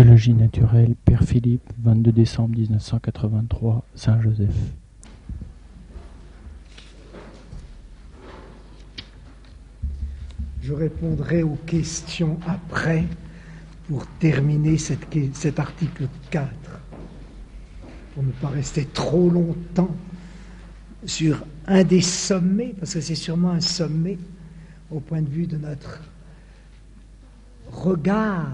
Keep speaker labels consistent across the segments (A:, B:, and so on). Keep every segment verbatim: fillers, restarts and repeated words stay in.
A: Théologie naturelle, Père Philippe, vingt-deux décembre mille neuf cent quatre-vingt-trois, Saint-Joseph.
B: Je répondrai aux questions après pour terminer cette, cet article quatre, pour ne pas rester trop longtemps sur un des sommets, parce que c'est sûrement un sommet au point de vue de notre regard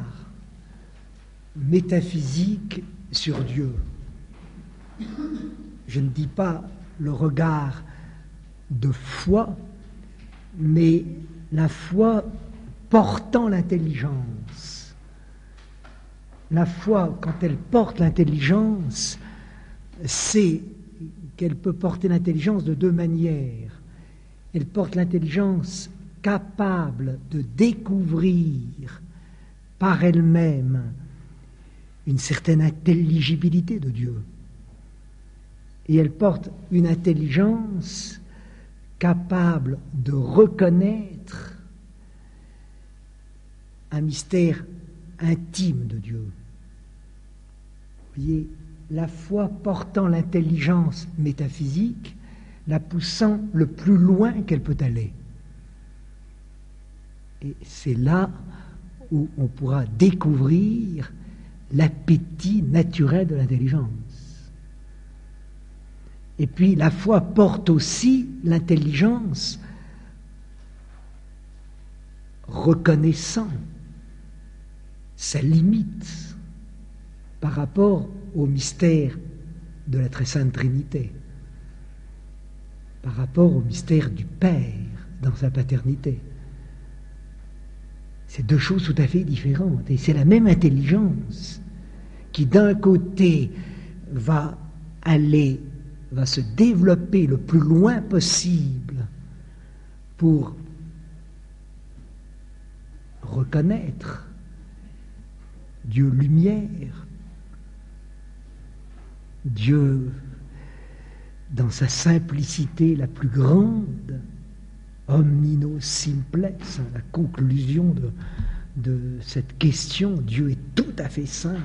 B: métaphysique sur Dieu. Je ne dis pas le regard de foi, mais la foi portant l'intelligence. La foi, quand elle porte l'intelligence, c'est qu'elle peut porter l'intelligence de deux manières. Elle porte l'intelligence capable de découvrir par elle-même une certaine intelligibilité de Dieu. Et elle porte une intelligence capable de reconnaître un mystère intime de Dieu. Vous voyez, la foi portant l'intelligence métaphysique, la poussant le plus loin qu'elle peut aller. Et c'est là où on pourra découvrir l'appétit naturel de l'intelligence. Et puis la foi porte aussi l'intelligence reconnaissant sa limite par rapport au mystère de la très sainte Trinité, par rapport au mystère du Père dans sa paternité. C'est deux choses tout à fait différentes. Et c'est la même intelligence qui, d'un côté, va aller, va se développer le plus loin possible pour reconnaître Dieu lumière, Dieu dans sa simplicité la plus grande, omnino simplex, la conclusion de, de cette question, Dieu est tout à fait simple.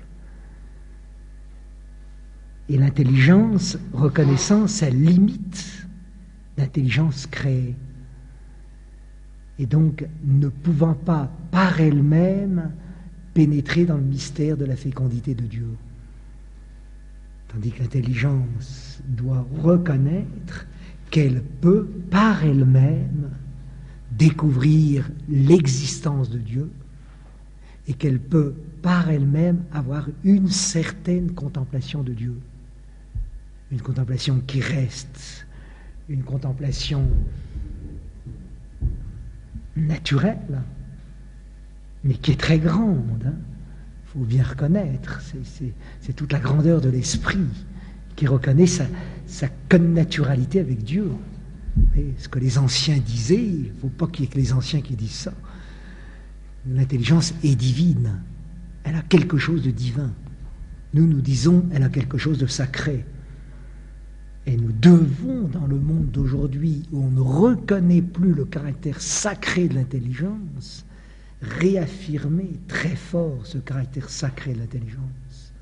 B: Et l'intelligence reconnaissant sa limite d'intelligence créée. Et donc ne pouvant pas par elle-même pénétrer dans le mystère de la fécondité de Dieu. Tandis que l'intelligence doit reconnaître qu'elle peut, par elle-même, découvrir l'existence de Dieu et qu'elle peut, par elle-même, avoir une certaine contemplation de Dieu. Une contemplation qui reste, une contemplation naturelle, mais qui est très grande. Il hein. faut bien reconnaître, c'est, c'est, c'est toute la grandeur de l'esprit qui reconnaît sa, sa connaturalité avec Dieu. Et ce que les anciens disaient, il ne faut pas qu'il y ait que les anciens qui disent ça. L'intelligence est divine. Elle a quelque chose de divin. Nous, nous disons, elle a quelque chose de sacré. Et nous devons, dans le monde d'aujourd'hui, où on ne reconnaît plus le caractère sacré de l'intelligence, réaffirmer très fort ce caractère sacré de l'intelligence.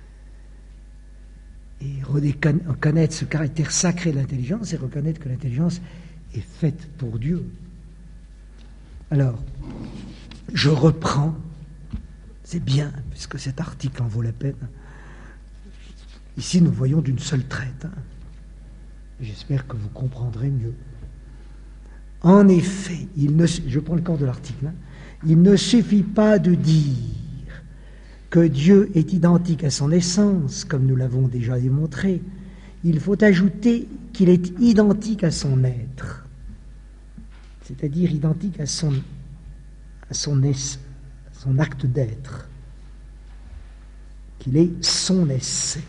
B: Et reconnaître ce caractère sacré de l'intelligence et reconnaître que l'intelligence est faite pour Dieu. Alors, je reprends, c'est bien, puisque cet article en vaut la peine. Ici, nous voyons d'une seule traite. Hein. J'espère que vous comprendrez mieux. En effet, il ne, je prends le corps de l'article, hein, il ne suffit pas de dire que Dieu est identique à son essence, comme nous l'avons déjà démontré. Il faut ajouter qu'il est identique à son être, c'est-à-dire identique à son, à son, es, à son acte d'être, qu'il est son essai.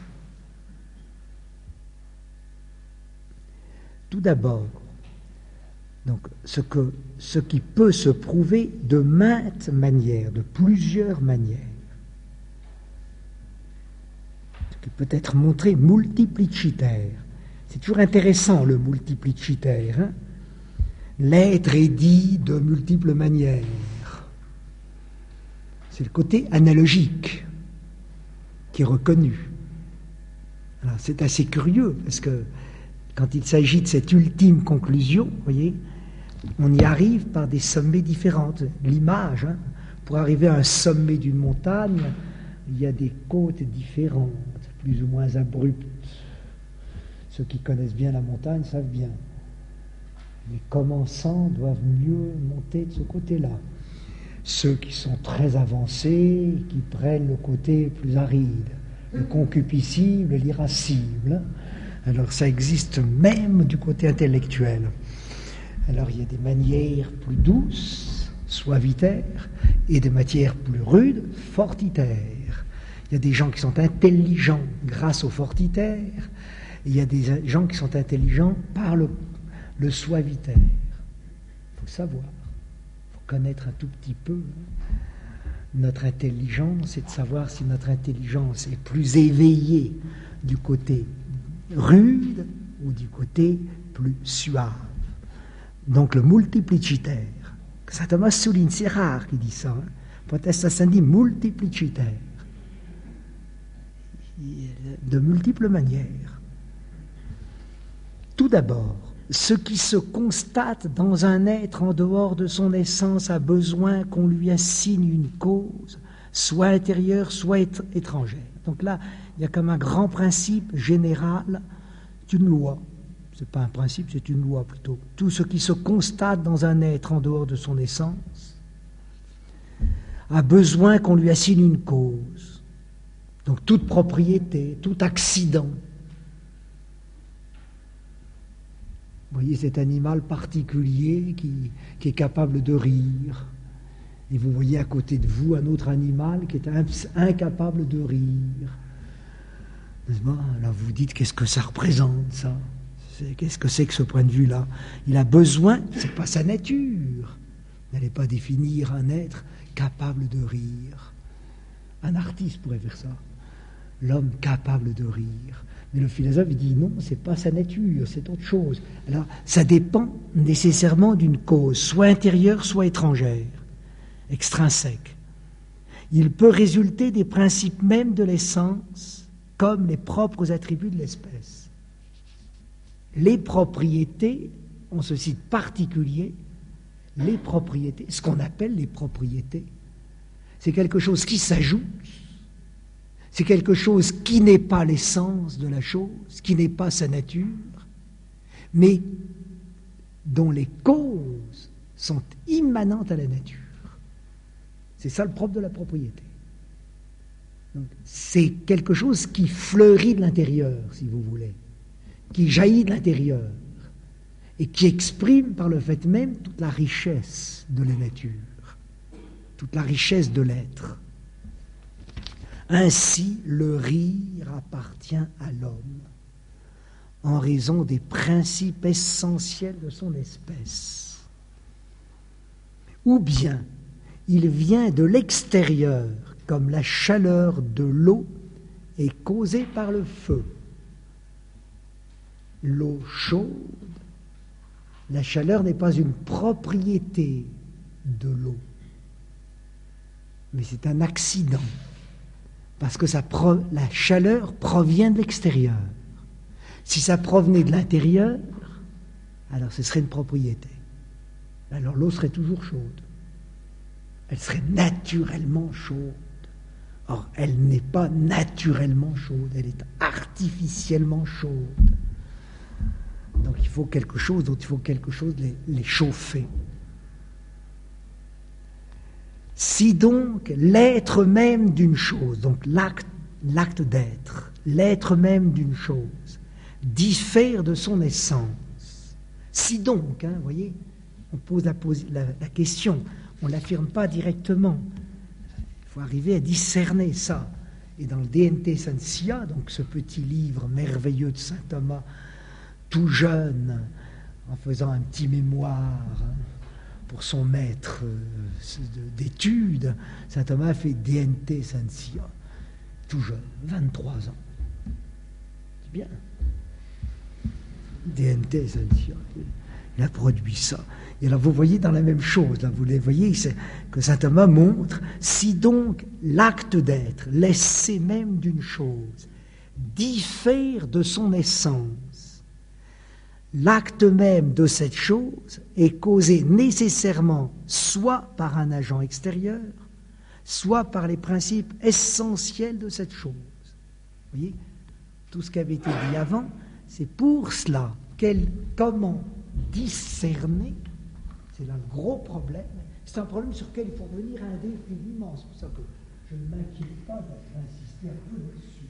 B: Tout d'abord, donc, ce, que, ce qui peut se prouver de maintes manières, de plusieurs manières, ce qui peut être montré multiplicitaire. C'est toujours intéressant le multiplicitaire. Hein? L'être est dit de multiples manières. C'est le côté analogique qui est reconnu. Alors, c'est assez curieux, parce que quand il s'agit de cette ultime conclusion, vous voyez, on y arrive par des sommets différentes. L'image, hein, pour arriver à un sommet d'une montagne, il y a des côtes différentes, plus ou moins abruptes. Ceux qui connaissent bien la montagne savent bien. Les commençants doivent mieux monter de ce côté-là. Ceux qui sont très avancés, qui prennent le côté plus aride, le concupiscible, l'irascible. Alors ça existe même du côté intellectuel. Alors il y a des manières plus douces, suavitaires, et des matières plus rudes, fortitaires. Il y a des gens qui sont intelligents grâce au fortitaire, et il y a des gens qui sont intelligents par le, le suavitaire. Il faut savoir, il faut connaître un tout petit peu notre intelligence, et de savoir si notre intelligence est plus éveillée du côté rude ou du côté plus suave. Donc le multiplicitaire. Saint Thomas souligne, c'est rare qu'il dit ça. Hein. Protestant dit multiplicitaire. De multiples manières. Tout d'abord, ce qui se constate dans un être en dehors de son essence a besoin qu'on lui assigne une cause, soit intérieure, soit étrangère. Donc là, il y a comme un grand principe général, c'est une loi. Ce n'est pas un principe, c'est une loi plutôt. Tout ce qui se constate dans un être en dehors de son essence a besoin qu'on lui assigne une cause. Donc toute propriété, tout accident. Vous voyez cet animal particulier qui, qui est capable de rire. Et vous voyez à côté de vous un autre animal qui est incapable de rire. N'est-ce pas? Là vous vous dites, qu'est-ce que ça représente, ça? Qu'est-ce que c'est que ce point de vue-là? Il a besoin, c'est pas sa nature. Vous n'allez pas définir un être capable de rire. Un artiste pourrait faire ça. L'homme capable de rire. Mais le philosophe il dit non, c'est pas sa nature, c'est autre chose. Alors, ça dépend nécessairement d'une cause, soit intérieure, soit étrangère, extrinsèque. Il peut résulter des principes mêmes de l'essence, comme les propres attributs de l'espèce. Les propriétés ont ce site particulier, les propriétés, ce qu'on appelle les propriétés. C'est quelque chose qui s'ajoute, c'est quelque chose qui n'est pas l'essence de la chose, qui n'est pas sa nature, mais dont les causes sont immanentes à la nature. C'est ça le propre de la propriété. Donc, c'est quelque chose qui fleurit de l'intérieur, si vous voulez, qui jaillit de l'intérieur et qui exprime par le fait même toute la richesse de la nature, toute la richesse de l'être. Ainsi, le rire appartient à l'homme en raison des principes essentiels de son espèce. Ou bien, il vient de l'extérieur, comme la chaleur de l'eau est causée par le feu. L'eau chaude, la chaleur n'est pas une propriété de l'eau, mais c'est un accident, parce que ça pro- la chaleur provient de l'extérieur. Si ça provenait de l'intérieur, alors ce serait une propriété. Alors l'eau serait toujours chaude. Elle serait naturellement chaude. Or, elle n'est pas naturellement chaude, elle est artificiellement chaude. Donc il faut quelque chose, donc il faut quelque chose les, les chauffer. Si donc l'être même d'une chose, donc l'acte, l'acte d'être, l'être même d'une chose, diffère de son essence, si donc, hein, vous voyez, on pose la, la, la question, on ne l'affirme pas directement, il faut arriver à discerner ça. Et dans le De Ente Sentia, donc ce petit livre merveilleux de saint Thomas, tout jeune, en faisant un petit mémoire pour son maître d'études, saint Thomas fait De Ente Sentia, tout jeune, vingt-trois ans. C'est bien. De Ente Sentia, il a produit ça. Et alors vous voyez dans la même chose, là, vous les voyez, c'est que saint Thomas montre, si donc l'acte d'être, l'essai même d'une chose, diffère de son essence, l'acte même de cette chose est causé nécessairement soit par un agent extérieur, soit par les principes essentiels de cette chose. Vous voyez, tout ce qui avait été dit avant, c'est pour cela, quel, comment discerner. C'est là le gros problème. C'est un problème sur lequel il faut revenir indéfiniment. C'est pour ça que je ne m'inquiète pas d'insister un peu là-dessus.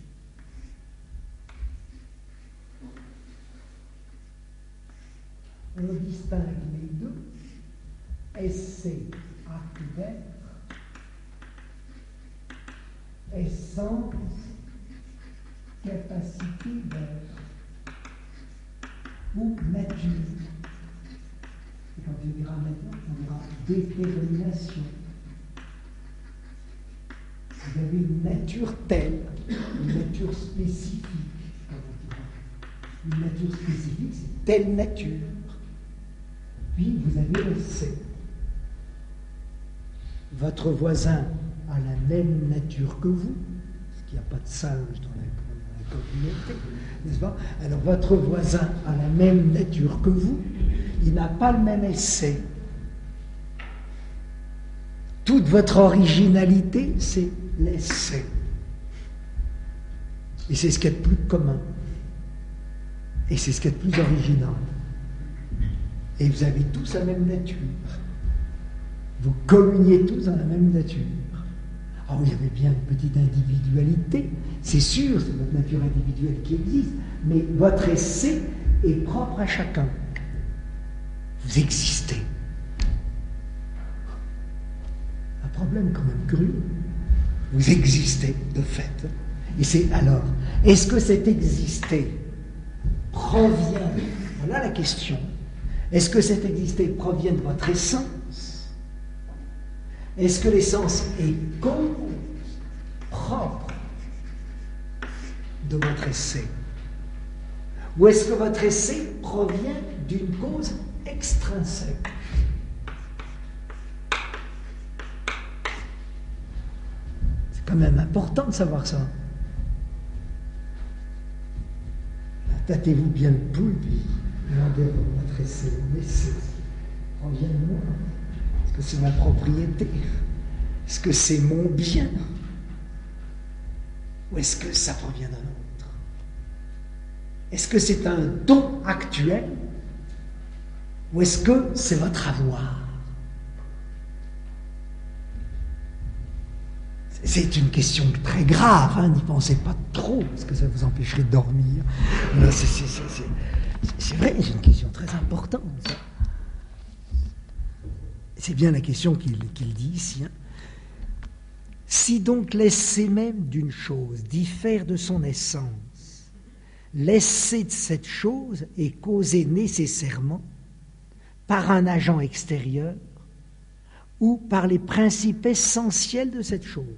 B: On distingue les deux. Essai, acte d'être, essence, capacité d'être, ou nature. Et quand on dira maintenant, on dira détermination. Vous avez une nature telle, une nature spécifique. Une nature spécifique, c'est telle nature. Puis vous avez l'essai. Votre voisin a la même nature que vous, parce qu'il n'y a pas de singe dans la, dans la communauté, n'est-ce pas? Alors votre voisin a la même nature que vous, il n'a pas le même essai. Toute votre originalité, c'est l'essai. Et c'est ce qu'il y a de plus commun. Et c'est ce qu'il y a de plus original. Et vous avez tous la même nature. Vous communiez tous dans la même nature. Alors, il y avait bien une petite individualité. C'est sûr, c'est votre nature individuelle qui existe, mais votre essai est propre à chacun. Vous existez. Un problème quand même curieux. Vous existez, de fait. Et c'est alors, est-ce que cet exister provient, voilà la question, est-ce que cet exister provient de votre essence? Est-ce que l'essence est cause propre de votre essai? Ou est-ce que votre essai provient d'une cause extrinsèque? C'est quand même important de savoir ça. Tâtez-vous bien le pouls, puis demandez à votre essai, mon essai provient de moi. Est-ce que c'est ma propriété? Est-ce que c'est mon bien? Ou est-ce que ça provient d'un autre? Est-ce que c'est un don actuel? Ou est-ce que c'est votre avoir? C'est une question très grave, hein, n'y pensez pas trop, parce que ça vous empêcherait de dormir. Mais c'est, c'est, c'est, c'est, c'est vrai, c'est une question très importante. Ça. C'est bien la question qu'il, qu'il dit ici. Hein. Si donc l'essai même d'une chose diffère de son essence, l'essai de cette chose est causé nécessairement par un agent extérieur ou par les principes essentiels de cette chose.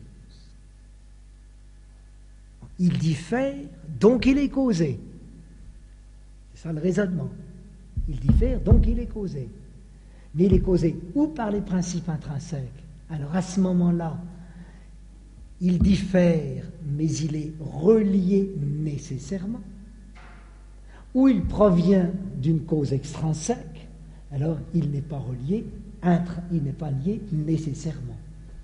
B: Il diffère, donc il est causé. C'est ça le raisonnement. Il diffère, donc il est causé. Mais il est causé ou par les principes intrinsèques. Alors à ce moment-là, il diffère, mais il est relié nécessairement. Ou il provient d'une cause extrinsèque, alors il n'est pas relié, intra, il n'est pas lié nécessairement.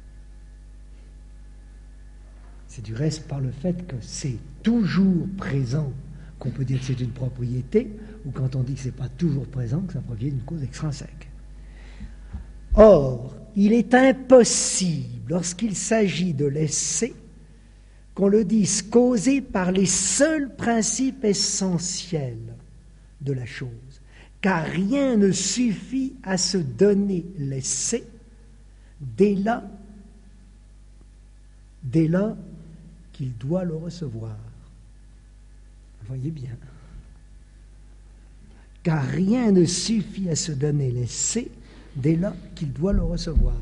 B: C'est du reste par le fait que c'est toujours présent qu'on peut dire que c'est une propriété, ou quand on dit que ce n'est pas toujours présent, que ça provient d'une cause extrinsèque. Or, il est impossible, lorsqu'il s'agit de l'essai, qu'on le dise causé par les seuls principes essentiels de la chose, car rien ne suffit à se donner l'essai dès là, dès là qu'il doit le recevoir. Vous voyez bien. Car rien ne suffit à se donner l'essai dès là qu'il doit le recevoir.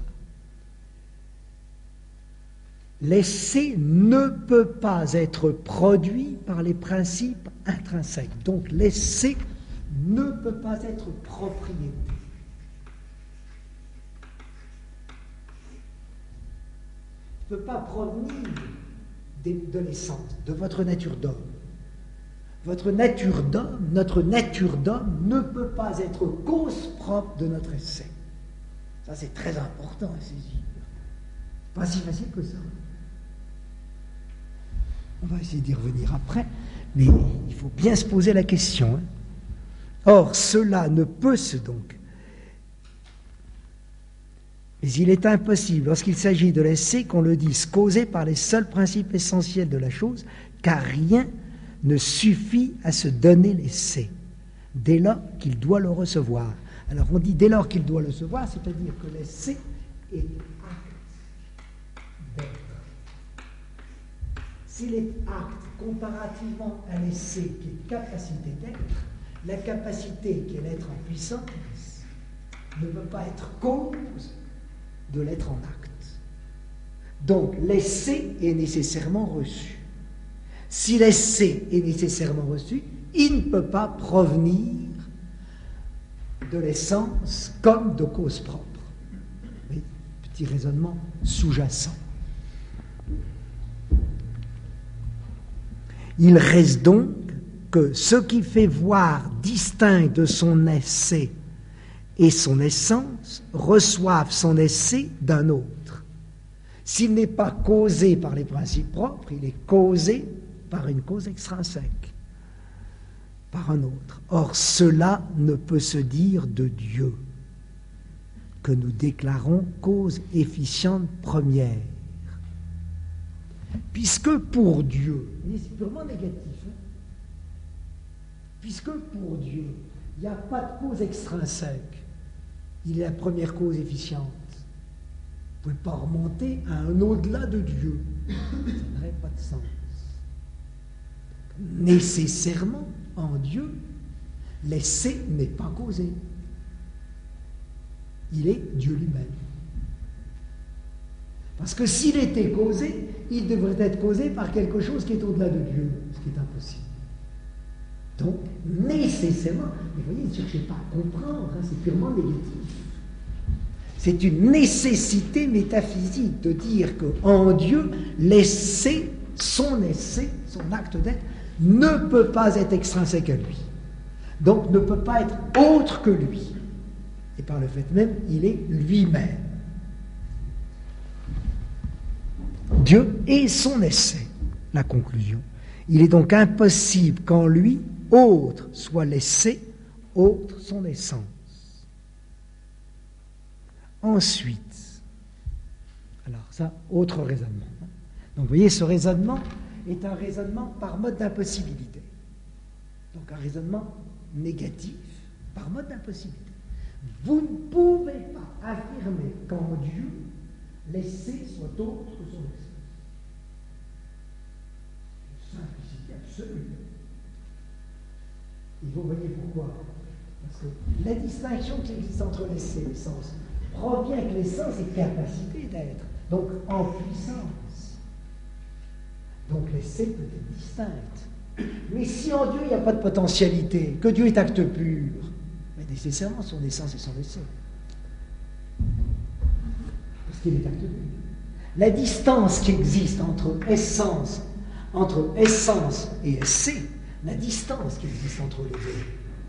B: L'essai ne peut pas être produit par les principes intrinsèques. Donc l'essai ne peut pas être propriété. ne peut pas provenir de l'essence, de votre nature d'homme. Votre nature d'homme, notre nature d'homme ne peut pas être cause propre de notre essai. Ça, c'est très important à saisir. Pas si facile que ça. On va essayer d'y revenir après, mais il faut bien se poser la question. Hein. Or, cela ne peut se donc. Mais il est impossible, lorsqu'il s'agit de l'essai, qu'on le dise causé par les seuls principes essentiels de la chose, car rien ne suffit à se donner l'essai, dès lors qu'il doit le recevoir. Alors on dit dès lors qu'il doit le recevoir, c'est-à-dire que l'essai est acte d'être. S'il est acte comparativement à l'essai qui est capacité d'être, la capacité qui est l'être en puissance ne peut pas être cause de l'être en acte. Donc l'essai est nécessairement reçu. Si l'essai est nécessairement reçu, il ne peut pas provenir de l'essence comme de cause propre. Mais, petit raisonnement sous-jacent. Il reste donc que ce qui fait voir distinct de son essai et son essence reçoivent son essai d'un autre. S'il n'est pas causé par les principes propres, il est causé par une cause extrinsèque, par un autre. Or, cela ne peut se dire de Dieu, que nous déclarons cause efficiente première. Puisque pour Dieu, c'est purement négatif, hein? Puisque pour Dieu, il n'y a pas de cause extrinsèque, il est la première cause efficiente. Vous ne pouvez pas remonter à un au-delà de Dieu. Ça n'aurait pas de sens. Nécessairement, en Dieu, l'essai n'est pas causé. Il est Dieu lui-même. Parce que s'il était causé, il devrait être causé par quelque chose qui est au-delà de Dieu, ce qui est impossible. Donc, nécessairement, vous voyez, ne cherchez pas à comprendre, hein, c'est purement négatif. C'est une nécessité métaphysique de dire qu'en Dieu, l'essai, son essai, son acte d'être, ne peut pas être extrinsèque à lui. Donc ne peut pas être autre que lui. Et par le fait même, il est lui-même. Dieu est son essai, la conclusion. Il est donc impossible qu'en lui, autre soit l'essai, autre son essence. Ensuite, alors ça, autre raisonnement. Donc vous voyez, ce raisonnement est un raisonnement par mode d'impossibilité. Donc un raisonnement négatif par mode d'impossibilité. Vous ne pouvez pas affirmer qu'en Dieu, l'essai soit autre que son essai. Simplicité absolue. Et vous voyez pourquoi? Parce que la distinction qui existe entre l'essai et l'essence provient que l'essence est capacité d'être, donc en puissance. Donc l'essai peut être distinct. Mais si en Dieu il n'y a pas de potentialité, que Dieu est acte pur, mais nécessairement son essence et son essai. Parce qu'il est acte pur. La distance qui existe entre essence, entre essence et essai, la distance qui existe entre les deux,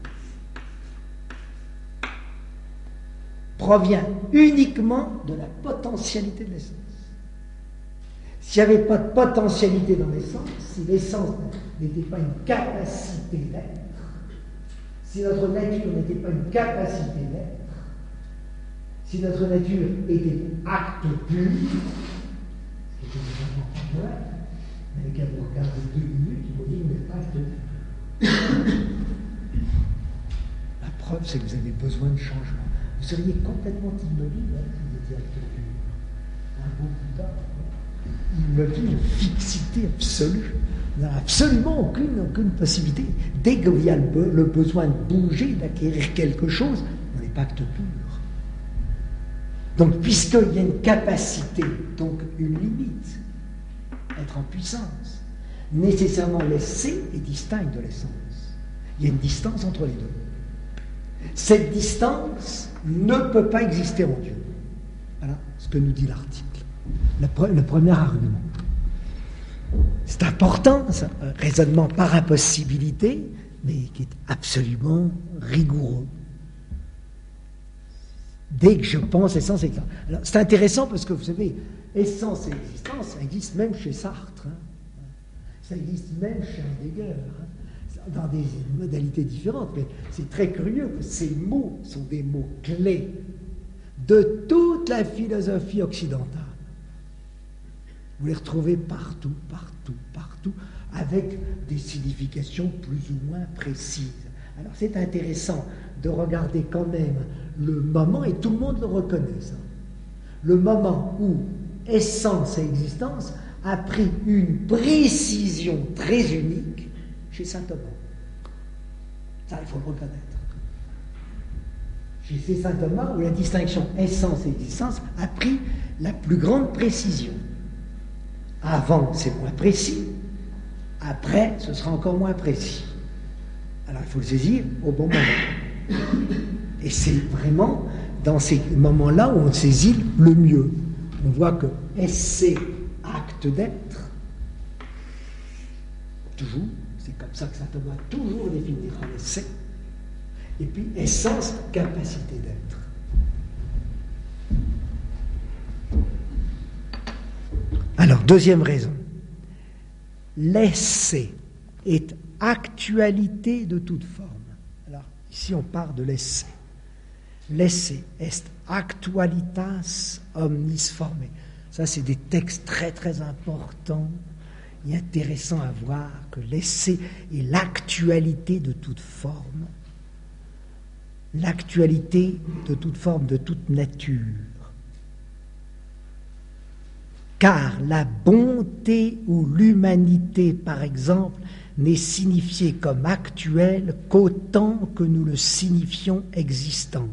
B: provient uniquement de la potentialité de l'essence. S'il n'y avait pas de potentialité dans l'essence, si l'essence n'était pas une capacité d'être, si notre nature n'était pas une capacité d'être, si notre nature était acte pur, ce qui était vraiment vrai, mais quand vous regardez deux minutes, vous voyez que vous n'êtes pas acte pur. La preuve, c'est que vous avez besoin de changement. Vous seriez complètement immobile hein, si vous étiez acte pur. Un beau Bouddha. Immobile, fixité absolue. Vous n'avez absolument aucune, aucune possibilité. Dès qu'il y a le, le besoin de bouger, d'acquérir quelque chose, on n'est pas acte pur. Donc, puisqu'il y a une capacité, donc une limite, être en puissance, nécessairement l'essai est distinct de l'essence. Il y a une distance entre les deux. Cette distance ne peut pas exister en Dieu. Voilà ce que nous dit l'article. le, pre- le premier argument. C'est important, ça, un raisonnement par impossibilité, mais qui est absolument rigoureux. Dès que je pense essence et existence. Alors, c'est intéressant parce que vous savez, essence et existence, ça existe même chez Sartre, hein. Ça existe même chez Heidegger, hein, dans des modalités différentes, mais c'est très curieux que ces mots sont des mots clés de toute la philosophie occidentale. Vous les retrouvez partout, partout, partout, avec des significations plus ou moins précises. Alors c'est intéressant de regarder quand même le moment, et tout le monde le reconnaît, ça. Le moment où essence et existence a pris une précision très unique chez saint Thomas. Ça, il faut le reconnaître. Chez saint Thomas, où la distinction essence et existence a pris la plus grande précision. Avant, c'est moins précis. Après, ce sera encore moins précis. Alors, il faut le saisir au bon moment. Et c'est vraiment dans ces moments-là où on saisit le mieux. On voit que essai, acte d'être, toujours, c'est comme ça que saint Thomas toujours définira l'essai, et puis essence, capacité d'être. Alors, deuxième raison, l'essai est actualité de toute forme. Alors, ici on part de l'essai. L'essai est actualitas omnis forme. Ça, c'est des textes très très importants et intéressants à voir, que l'essai est l'actualité de toute forme, l'actualité de toute forme, de toute nature. Car la bonté ou l'humanité, par exemple, n'est signifiée comme actuelle qu'autant que nous le signifions existante.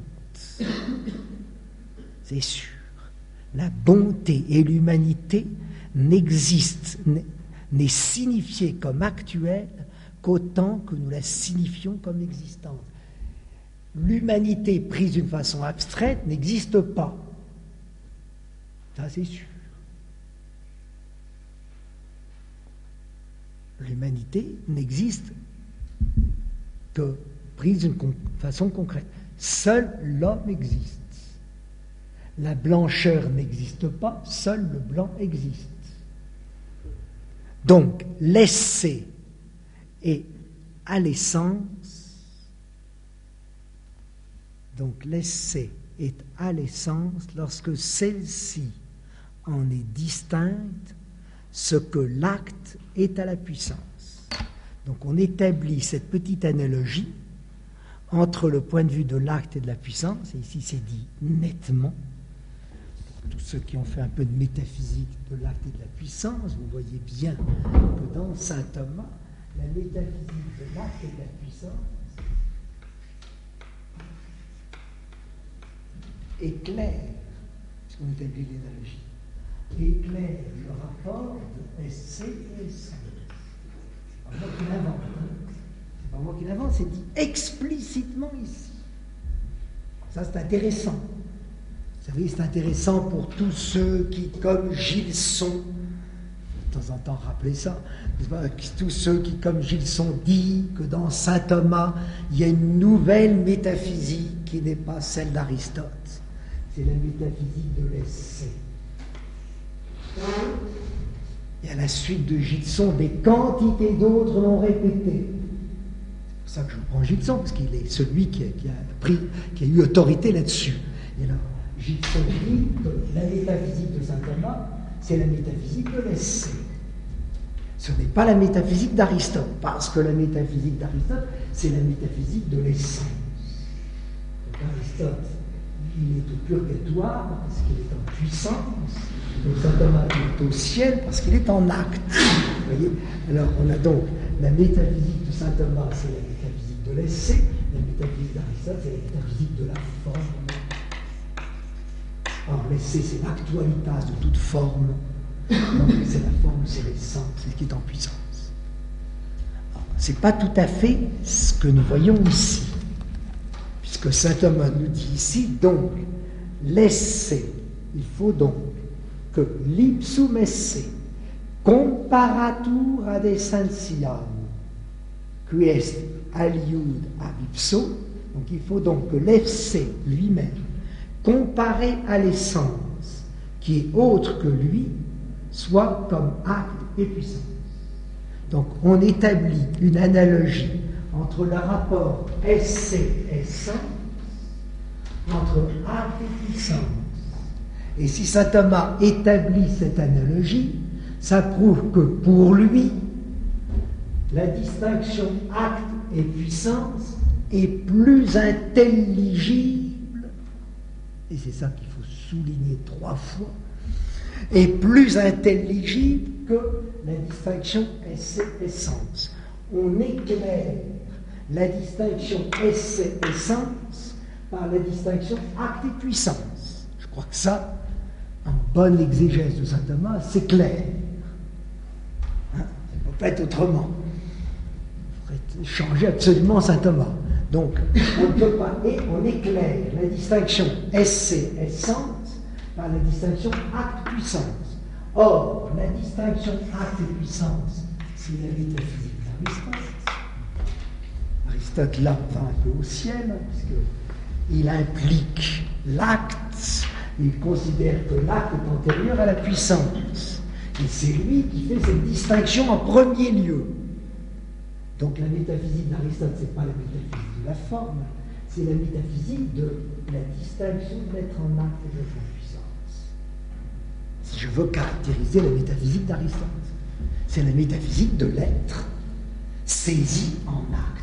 B: C'est sûr. La bonté et l'humanité n'existent, n'est signifiée comme actuelle qu'autant que nous la signifions comme existante. L'humanité prise d'une façon abstraite n'existe pas. Ça, c'est sûr. L'humanité n'existe que prise d'une con- façon concrète. Seul l'homme existe. La blancheur n'existe pas, seul le blanc existe. Donc, l'essai est à l'essence, donc l'essai est à l'essence lorsque celle-ci en est distincte, ce que l'acte est à la puissance. Donc on établit cette petite analogie entre le point de vue de l'acte et de la puissance, et ici c'est dit nettement. Pour tous ceux qui ont fait un peu de métaphysique de l'acte et de la puissance, vous voyez bien que dans saint Thomas, la métaphysique de l'acte et de la puissance est claire, puisqu'on établit l'analogie, éclaire le rapport de essai et essence. C'est pas moi qui l'invente. Hein. C'est pas moi qui l'invente, c'est dit explicitement ici. Ça, c'est intéressant. Vous savez, c'est intéressant pour tous ceux qui, comme Gilson, de temps en temps rappeler ça, tous ceux qui, comme Gilson, dit que dans saint Thomas, il y a une nouvelle métaphysique qui n'est pas celle d'Aristote. C'est la métaphysique de l'essai. Et à la suite de Gilson, des quantités d'autres l'ont répété. C'est pour ça que je prends Gilson, parce qu'il est celui qui a, qui a pris, qui a eu autorité là-dessus. Et alors, Gilson dit que la métaphysique de saint Thomas, c'est la métaphysique de l'essai. Ce n'est pas la métaphysique d'Aristote, parce que la métaphysique d'Aristote, c'est la métaphysique de l'essence. Donc Aristote, il est au purgatoire parce qu'il est en puissance, donc saint Thomas est au ciel parce qu'il est en acte. Vous voyez ? Alors on a donc la métaphysique de saint Thomas, c'est la métaphysique de l'essai, la métaphysique d'Aristote, c'est la métaphysique de la forme. Or l'essai, c'est l'actualitas de toute forme, donc c'est la forme, c'est l'essence, c'est ce qui est en puissance. Ce n'est pas tout à fait ce que nous voyons ici. Puisque saint Thomas nous dit ici, donc, l'essai, il faut donc que l'ipsum esse comparatur ad essentiam qui est aliud ab ipso, donc il faut donc que l'esse lui-même, comparé à l'essence qui est autre que lui, soit comme acte et puissance. Donc on établit une analogie entre le rapport esse essence, entre acte et puissance. Et si saint Thomas établit cette analogie, ça prouve que pour lui, la distinction acte et puissance est plus intelligible, et c'est ça qu'il faut souligner trois fois, est plus intelligible que la distinction esse-essence. On éclaire la distinction esse-essence par la distinction acte et puissance. Je crois que ça, en bonne exégèse de saint Thomas, c'est clair. Hein? Ça ne peut pas être autrement. Il faudrait changer absolument saint Thomas. Donc, on ne peut pas, et on éclaire la distinction esse-essence par la distinction acte-puissance. Or, la distinction acte et puissance, c'est la métaphysique d'Aristote. Aristote, là, va un peu au ciel, puisqu'il implique l'acte, il considère que l'acte est antérieur à la puissance. Et c'est lui qui fait cette distinction en premier lieu. Donc la métaphysique d'Aristote, ce n'est pas la métaphysique de la forme, c'est la métaphysique de la distinction de l'être en acte et de l'être en puissance. Si je veux caractériser la métaphysique d'Aristote, c'est la métaphysique de l'être saisi en acte,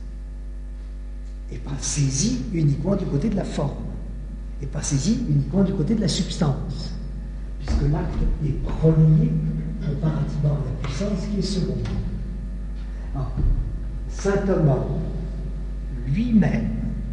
B: et pas saisi uniquement du côté de la forme, et pas saisi uniquement du côté de la substance, puisque l'acte est premier comparativement à la puissance qui est second. Ah, saint Thomas lui-même,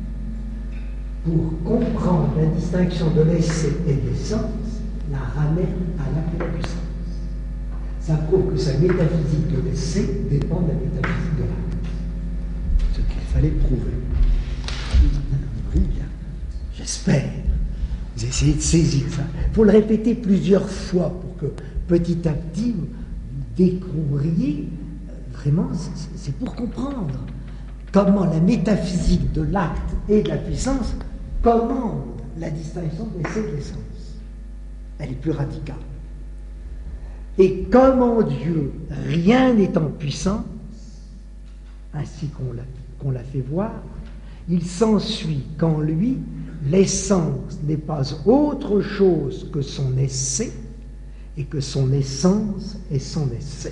B: pour comprendre la distinction de l'esse et de l'essence, la ramène à l'acte et la puissance. Ça prouve que sa métaphysique de l'esse dépend de la métaphysique de l'acte. Ce qu'il fallait prouver. Oui, bien. J'espère. Vous essayez de saisir ça. Il faut le répéter plusieurs fois pour que petit à petit vous découvriez. Vraiment, c'est pour comprendre comment la métaphysique de l'acte et de la puissance commande la distinction de l'essai et de l'essence. Elle est plus radicale. Et comme en Dieu, rien n'est en puissance, ainsi qu'on l'a, qu'on l'a fait voir, il s'ensuit qu'en lui, l'essence n'est pas autre chose que son essai, et que son essence est son essai.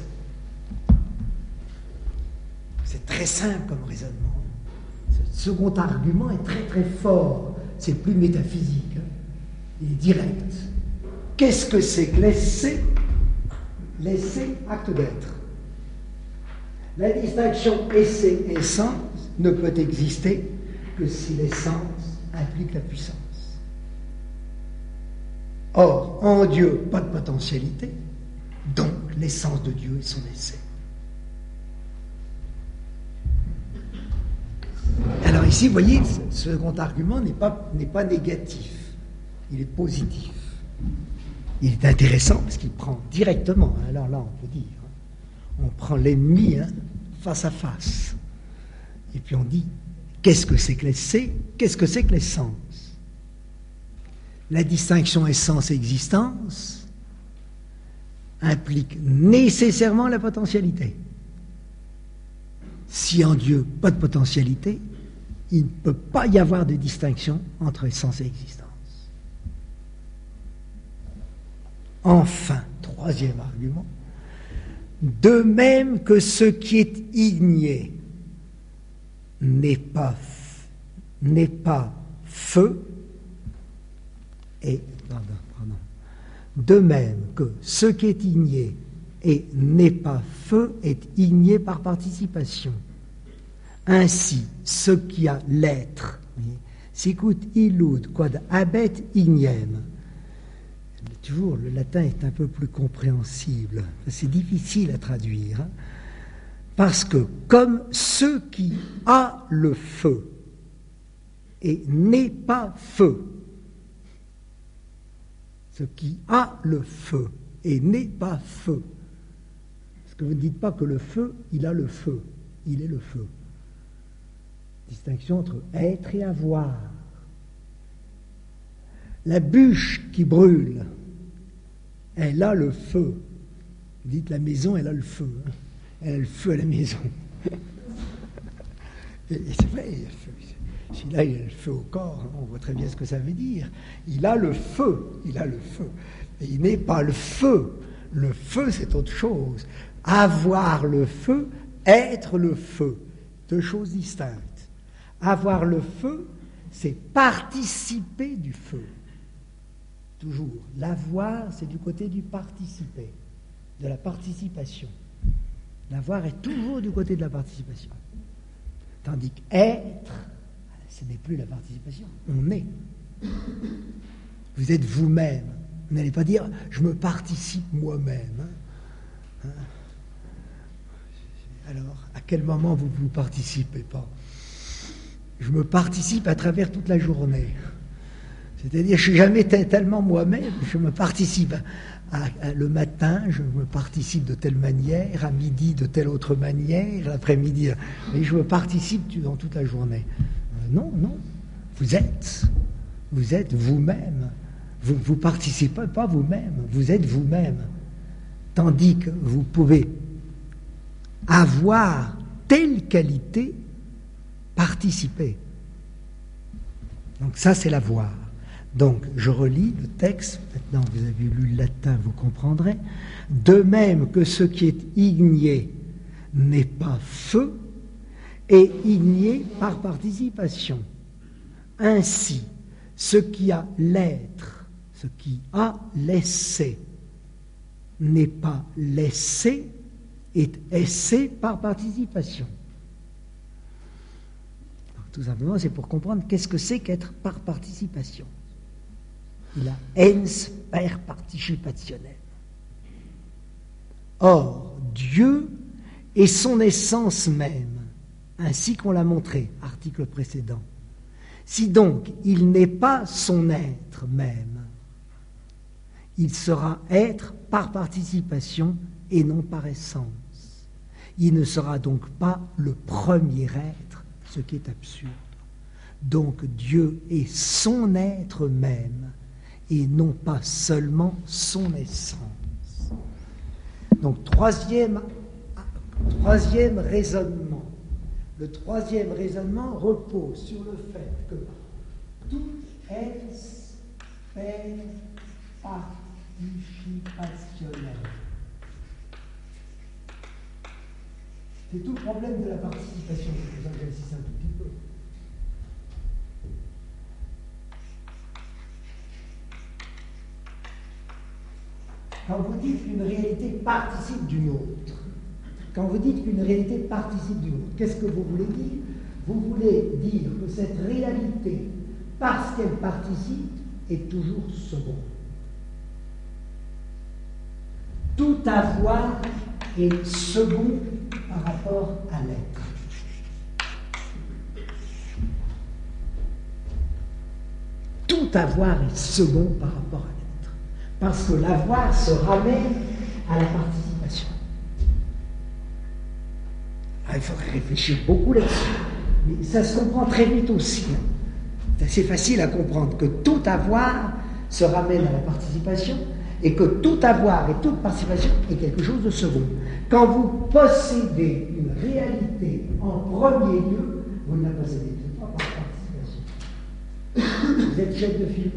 B: C'est très simple comme raisonnement. Ce second argument est très très fort. C'est plus métaphysique. Hein. Il est direct. Qu'est-ce que c'est que l'essai? L'essai, acte d'être. La distinction essai-essence ne peut exister que si l'essence implique la puissance. Or, en Dieu, pas de potentialité, donc l'essence de Dieu est son essai. Alors ici, vous voyez, ce second argument n'est pas, n'est pas négatif, il est positif. Il est intéressant parce qu'il prend directement, hein, alors là on peut dire, hein, on prend l'ennemi hein, face à face. Et puis on dit, qu'est-ce que c'est que l'essai? Qu'est-ce que c'est que l'essence? La distinction essence-existence implique nécessairement la potentialité. Si en Dieu, pas de potentialité, il ne peut pas y avoir de distinction entre essence et existence. Enfin, troisième argument, de même que ce qui est igné n'est pas, n'est pas feu, et, pardon, pardon, de même que ce qui est igné et n'est pas feu est igné par participation. Ainsi, ce qui a l'être, sicut illud quod habet ignem. Toujours, le latin est un peu plus compréhensible. C'est difficile à traduire. Hein, parce que comme ce qui a le feu et n'est pas feu, ce qui a le feu et n'est pas feu. Parce que vous ne dites pas que le feu, il a le feu, il est le feu. Distinction entre être et avoir. La bûche qui brûle, elle a le feu. Vous dites la maison, elle a le feu. Hein. Elle a le feu à la maison. Et c'est vrai, il y a le feu. Celui-là, il a le feu au corps, hein, on voit très bien ce que ça veut dire. Il a le feu, il a le feu. Mais il n'est pas le feu. Le feu, c'est autre chose. Avoir le feu, être le feu. Deux choses distinctes. Avoir le feu, c'est participer du feu. Toujours. L'avoir, c'est du côté du participer, de la participation. L'avoir est toujours du côté de la participation. Tandis qu'être, ce n'est plus la participation, on est. Vous êtes vous-même. Vous n'allez pas dire « je me participe moi-même hein. ». Hein? Alors, à quel moment vous ne vous participez pas? Je me participe à travers toute la journée. C'est-à-dire, je ne suis jamais tellement moi-même, je me participe. À, à, le matin, je me participe de telle manière, à midi de telle autre manière, l'après-midi, et je me participe dans toute la journée. Euh, non, non, vous êtes, vous êtes vous-même. Vous ne vous participez pas vous-même, vous êtes vous-même. Tandis que vous pouvez avoir telle qualité, participer. Donc ça, c'est l'avoir. Donc, je relis le texte, maintenant vous avez lu le latin, vous comprendrez. De même que ce qui est igné n'est pas feu, est igné par participation. Ainsi, ce qui a l'être, ce qui a l'essai, n'est pas l'essai, est essai par participation. Donc, tout simplement, c'est pour comprendre qu'est-ce que c'est qu'être par participation. Il a ens per participationem. Or, Dieu est son essence même, ainsi qu'on l'a montré, article précédent. Si donc il n'est pas son être même, il sera être par participation et non par essence. Il ne sera donc pas le premier être, ce qui est absurde. Donc Dieu est son être même, et non pas seulement son essence. Donc, troisième, troisième raisonnement. Le troisième raisonnement repose sur le fait que tout est per participationnel. C'est tout le problème de la participation. Je vous en j'insiste un tout petit peu. Quand vous dites qu'une réalité participe d'une autre, quand vous dites qu'une réalité participe d'une autre, qu'est-ce que vous voulez dire? Vous voulez dire que cette réalité, parce qu'elle participe, est toujours seconde. Tout avoir est second par rapport à l'être. Tout avoir est second par rapport à l'être. Parce que l'avoir se ramène à la participation. Alors, il faudrait réfléchir beaucoup là-dessus. Mais ça se comprend très vite aussi. C'est assez facile à comprendre que tout avoir se ramène à la participation et que tout avoir et toute participation est quelque chose de second. Quand vous possédez une réalité en premier lieu, vous ne la possédez pas par participation. Vous êtes chef de film.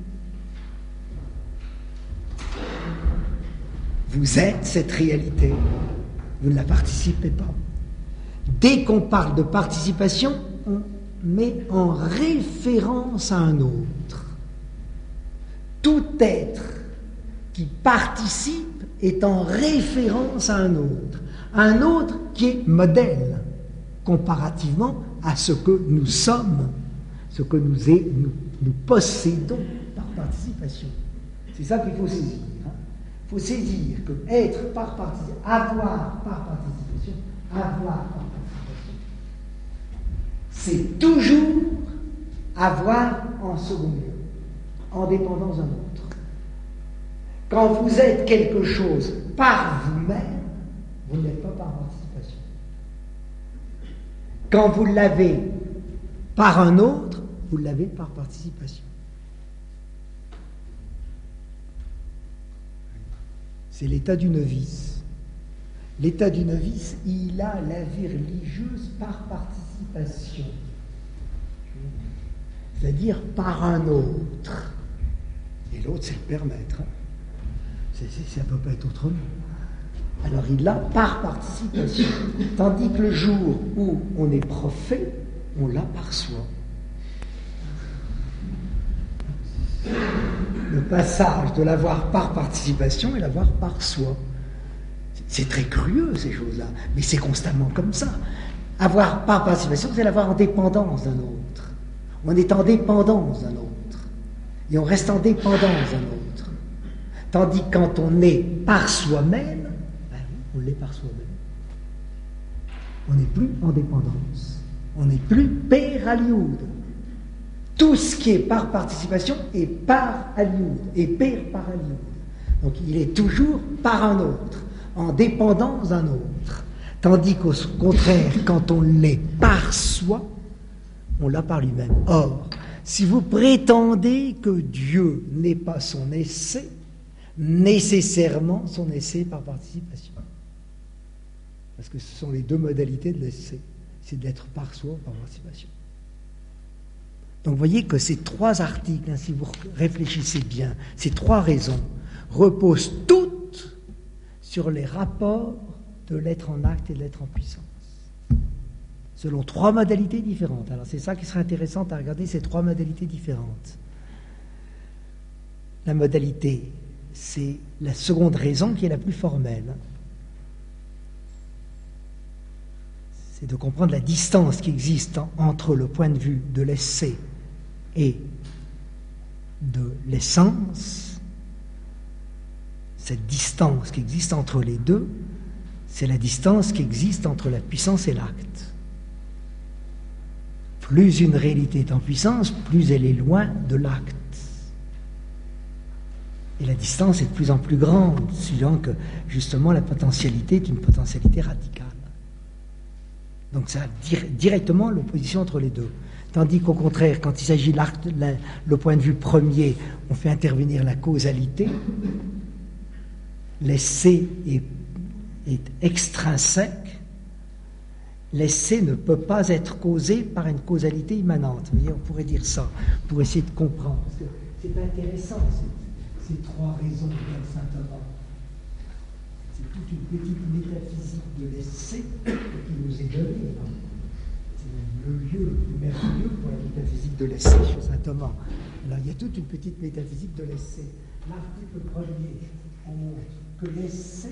B: Vous êtes cette réalité, vous ne la participez pas. Dès qu'on parle de participation, on met en référence à un autre. Tout être qui participe est en référence à un autre. Un autre qui est modèle, comparativement à ce que nous sommes, ce que nous, est, nous, nous possédons par participation. C'est ça qu'il faut saisir. Il faut saisir que être par participation, avoir par participation, avoir par participation, c'est toujours avoir en second lieu, en dépendance d'un autre. Quand vous êtes quelque chose par vous-même, vous ne l'êtes pas par participation. Quand vous l'avez par un autre, vous l'avez par participation. C'est l'état du novice. L'état du novice, il a la vie religieuse par participation. C'est-à-dire par un autre. Et l'autre, c'est le père maître. C'est, c'est, ça ne peut pas être autrement. Alors il l'a par participation. Tandis que le jour où on est prophète, on l'a par soi. Le passage de l'avoir par participation et l'avoir par soi. C'est très curieux ces choses-là, mais c'est constamment comme ça. Avoir par participation, c'est l'avoir en dépendance d'un autre. On est en dépendance d'un autre. Et on reste en dépendance d'un autre. Tandis que quand on est par soi-même, ben oui, on l'est par soi-même. On n'est plus en dépendance. On n'est plus per aliud. Tout ce qui est par participation est par aliud, et per par aliud. Donc il est toujours par un autre, en dépendance d'un autre. Tandis qu'au contraire, quand on l'est par soi, on l'a par lui-même. Or, si vous prétendez que Dieu n'est pas son essai, nécessairement son essai par participation. Parce que ce sont les deux modalités de l'essai. C'est d'être par soi ou par participation. Donc vous voyez que ces trois articles, hein, si vous réfléchissez bien, ces trois raisons reposent toutes sur les rapports de l'être en acte et de l'être en puissance. Selon trois modalités différentes. Alors c'est ça qui serait intéressant à regarder, ces trois modalités différentes. La modalité, c'est la seconde raison qui est la plus formelle. C'est de comprendre la distance qui existe entre le point de vue de l'essai et de l'essence. Cette distance qui existe entre les deux, c'est la distance qui existe entre la puissance et l'acte. Plus une réalité est en puissance, plus elle est loin de l'acte. Et la distance est de plus en plus grande, suivant que justement la potentialité est une potentialité radicale. Donc ça a dir- directement l'opposition entre les deux. Tandis qu'au contraire, quand il s'agit de l'acte, la, le point de vue premier, on fait intervenir la causalité, l'essai est, est extrinsèque, l'essai ne peut pas être causé par une causalité immanente. Vous voyez, on pourrait dire ça, pour essayer de comprendre. Parce que c'est intéressant, ces, ces trois raisons de Saint Thomas. C'est toute une petite métaphysique de l'essai qui nous est donnée. C'est le lieu merveilleux pour la métaphysique de l'essai chez Saint Thomas. Alors, il y a toute une petite métaphysique de l'essai. L'article premier montre que l'essai,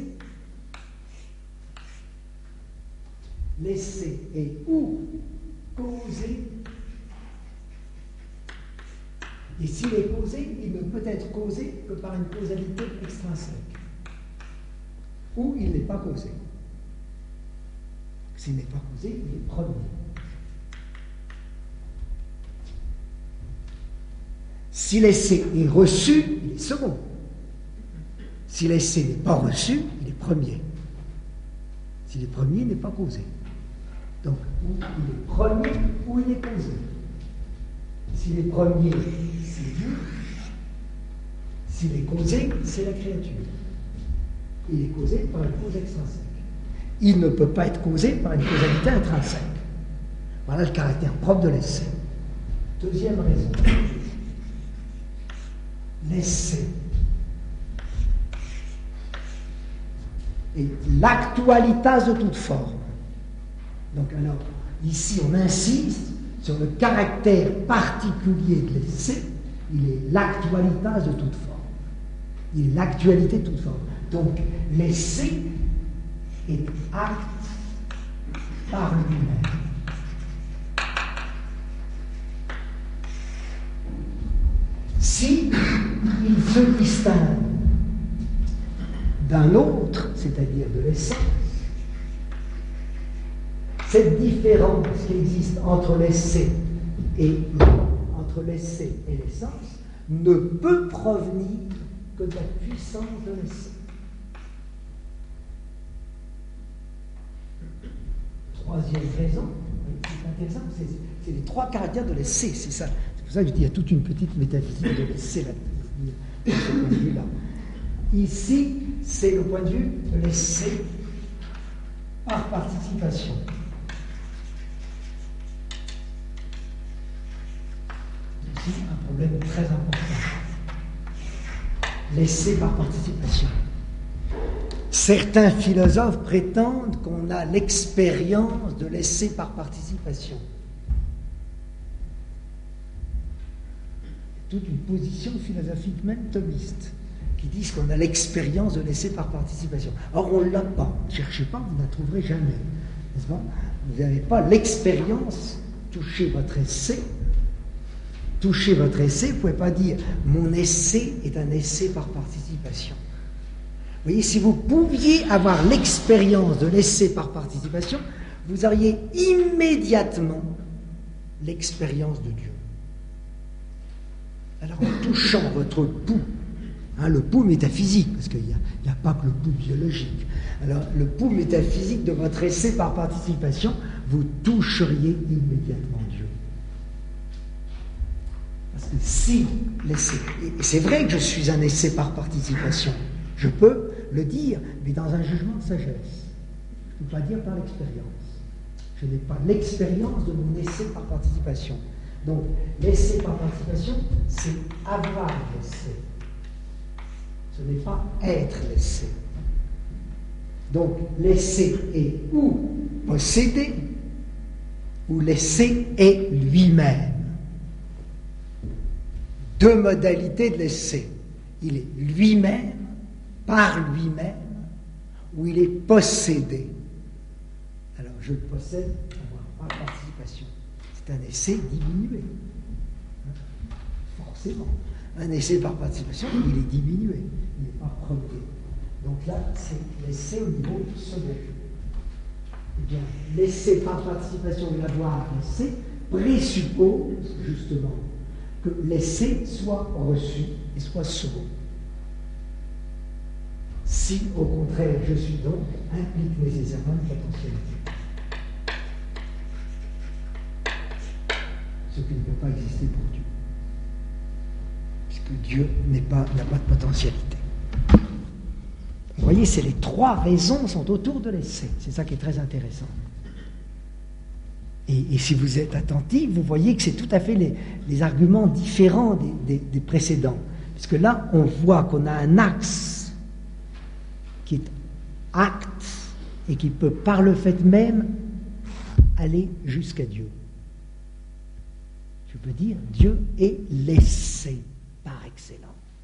B: l'essai est ou causé, et s'il est causé, il ne peut être causé que par une causalité extrinsèque. Ou il n'est pas causé. S'il n'est pas causé, il est premier. Si l'essai est reçu, il est second. Si l'essai n'est pas reçu, il est premier. S'il est premier, il n'est pas causé. Donc, ou il est premier ou il est causé. S'il est premier, c'est Dieu. S'il est causé, c'est la créature. Il est causé par une cause extrinsèque. Il ne peut pas être causé par une causalité intrinsèque. Voilà le caractère propre de l'essai. Deuxième raison. L'essai est l'actualitas de toute forme. Donc alors, ici on insiste sur le caractère particulier de l'essai. Il est l'actualitas de toute forme. Il est l'actualité de toute forme. Donc, l'essai est acte par lui-même. Si il se distingue d'un autre, c'est-à-dire de l'essence, cette différence qui existe entre l'essai et entre l'essai et l'essence ne peut provenir que de la puissance de l'essai. Troisième raison, c'est intéressant, c'est, c'est les trois caractères de l'essai, c'est ça. C'est pour ça que je dis qu'il y a toute une petite métaphysique de l'essai là, de ce point de vue-là. Ici, c'est le point de vue de l'essai par participation. C'est aussi un problème très important. L'essai par participation. Certains philosophes prétendent qu'on a l'expérience de l'essai par participation. Toute une position philosophique, même thomiste, qui disent qu'on a l'expérience de l'essai par participation. Or, on ne l'a pas. Ne cherchez pas, vous ne la trouverez jamais. N'est-ce pas ? Vous n'avez pas l'expérience. Touchez votre essai. Touchez votre essai. Vous ne pouvez pas dire « mon essai est un essai par participation ». Vous voyez, si vous pouviez avoir l'expérience de l'essai par participation, vous auriez immédiatement l'expérience de Dieu. Alors, en touchant votre pouls, hein, le pouls métaphysique, parce qu'il n'y a, a pas que le pouls biologique, alors le pouls métaphysique de votre essai par participation, vous toucheriez immédiatement Dieu. Parce que si l'essai, et c'est vrai que je suis un essai par participation, je peux le dire, mais dans un jugement de sagesse. Je ne peux pas dire par l'expérience. Je n'ai pas l'expérience de mon essai par participation. Donc, l'essai par participation, c'est avoir l'essai. Ce n'est pas être l'essai. Donc, l'essai est ou possédé, ou l'essai est lui-même. Deux modalités de l'essai. Il est lui-même, par lui-même, ou il est possédé. Alors, je le possède par participation. C'est un essai diminué. Forcément. Un essai par participation, il est diminué. Il n'est pas premier. Donc là, c'est l'essai au niveau second. Eh bien, l'essai par participation de l'avoir essai présuppose, justement, que l'essai soit reçu et soit second. Si, au contraire, je suis donc, implique nécessairement une potentialité. Ce qui ne peut pas exister pour Dieu. Puisque Dieu n'est pas, n'a pas de potentialité. Vous voyez, c'est les trois raisons sont autour de l'essai. C'est ça qui est très intéressant. Et, et si vous êtes attentif, vous voyez que c'est tout à fait les, les arguments différents des, des, des précédents. Parce que là, on voit qu'on a un axe qui est acte et qui peut, par le fait même, aller jusqu'à Dieu. Je peux dire, Dieu est l'essai par excellence.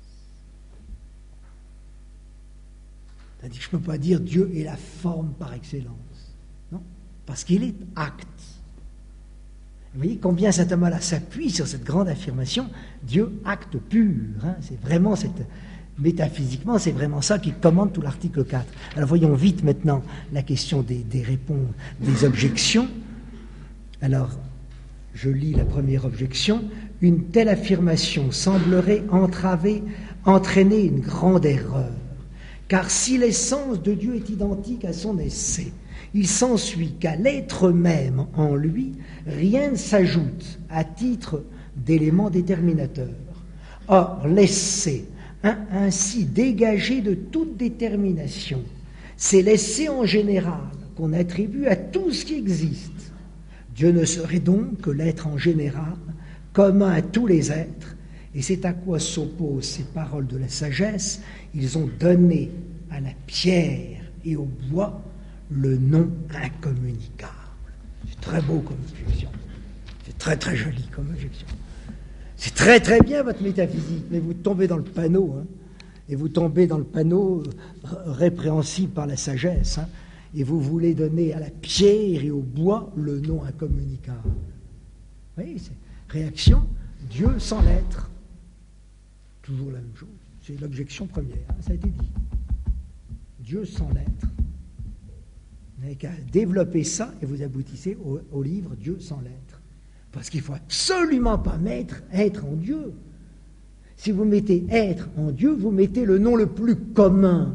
B: C'est-à-dire que je ne peux pas dire Dieu est la forme par excellence. Non, parce qu'il est acte. Vous voyez combien saint Thomas là s'appuie sur cette grande affirmation, Dieu acte pur. Hein, c'est vraiment cette... Métaphysiquement, c'est vraiment ça qui commande tout l'article quatre. Alors voyons vite maintenant la question des, des réponses, des objections. Alors, je lis la première objection. Une telle affirmation semblerait entraver, entraîner une grande erreur. Car si l'essence de Dieu est identique à son essai, il s'ensuit qu'à l'être même en lui, rien ne s'ajoute à titre d'élément déterminateur. Or, l'essai, ainsi dégagé de toute détermination, c'est l'essai en général qu'on attribue à tout ce qui existe. Dieu ne serait donc que l'être en général, commun à tous les êtres, et c'est à quoi s'opposent ces paroles de la sagesse. Ils ont donné à la pierre et au bois le nom incommunicable. C'est très beau comme objection. C'est très très joli comme objection. C'est très très bien votre métaphysique, mais vous tombez dans le panneau, hein, et vous tombez dans le panneau répréhensible par la sagesse, hein, et vous voulez donner à la pierre et au bois le nom incommunicable. Vous voyez, c'est réaction, Dieu sans l'être. Toujours la même chose. C'est l'objection première, hein, ça a été dit. Dieu sans l'être. Vous n'avez qu'à développer ça et vous aboutissez au, au livre Dieu sans l'être. Parce qu'il ne faut absolument pas mettre être en Dieu. Si vous mettez être en Dieu, vous mettez le nom le plus commun.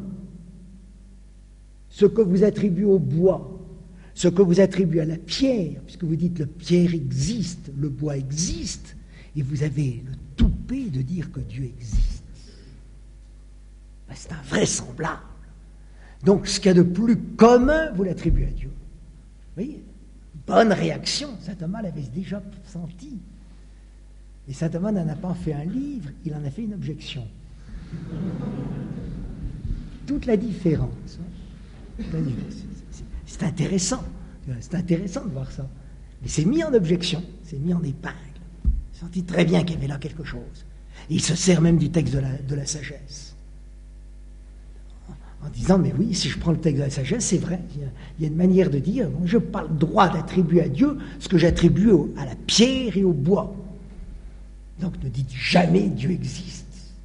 B: Ce que vous attribuez au bois, ce que vous attribuez à la pierre, puisque vous dites le pierre existe, le bois existe, et vous avez le toupet de dire que Dieu existe. Ben, c'est invraisemblable. Donc ce qu'il y a de plus commun, vous l'attribuez à Dieu. Vous voyez, bonne réaction, saint Thomas l'avait déjà senti. Et saint Thomas n'en a pas fait un livre, il en a fait une objection. Toute la différence. C'est intéressant, c'est intéressant de voir ça. Mais c'est mis en objection, c'est mis en épingle. Il sentit très bien qu'il y avait là quelque chose. Et il se sert même du texte de la, de la sagesse. En disant, mais oui, si je prends le texte de la sagesse, c'est vrai. Il y a une manière de dire, bon, je n'ai pas le droit d'attribuer à Dieu ce que j'attribue au, à la pierre et au bois. Donc ne dites jamais Dieu existe.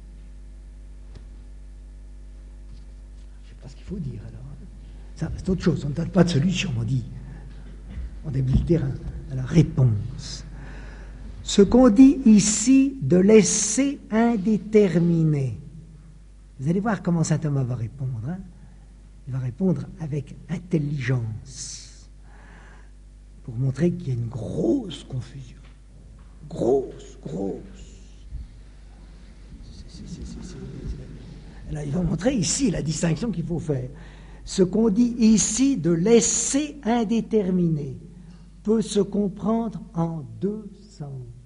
B: Je ne sais pas ce qu'il faut dire alors. Ça, c'est autre chose, on ne donne pas de solution, on dit. On débute le terrain à la réponse. Ce qu'on dit ici de laisser indéterminé. Vous allez voir comment saint Thomas va répondre. Hein? Il va répondre avec intelligence pour montrer qu'il y a une grosse confusion. Grosse, grosse. C'est, c'est, c'est, c'est... Là, il va montrer ici la distinction qu'il faut faire. Ce qu'on dit ici de laisser indéterminé peut se comprendre en deux sens.